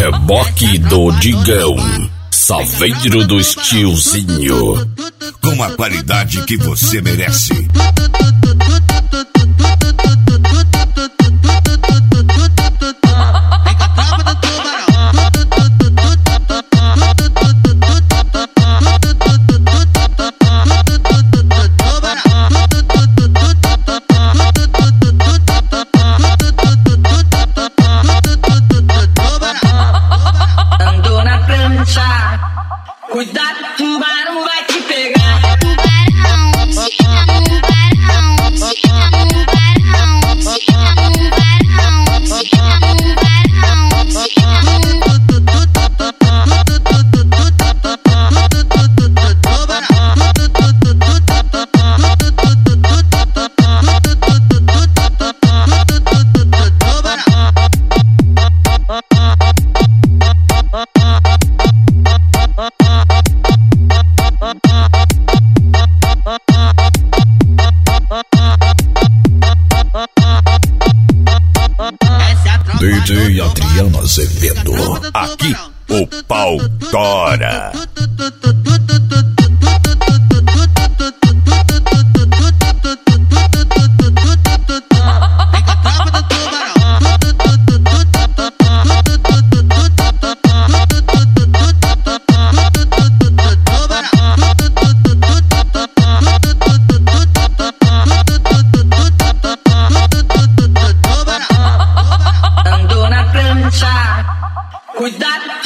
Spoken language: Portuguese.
Reboque do Digão, Saveiro do Estilzinho, com a qualidade que você merece. Cuidado, tubarão vai te pegar. DJ Adriano Azevedo, Aqui o pau tora. Cuidado.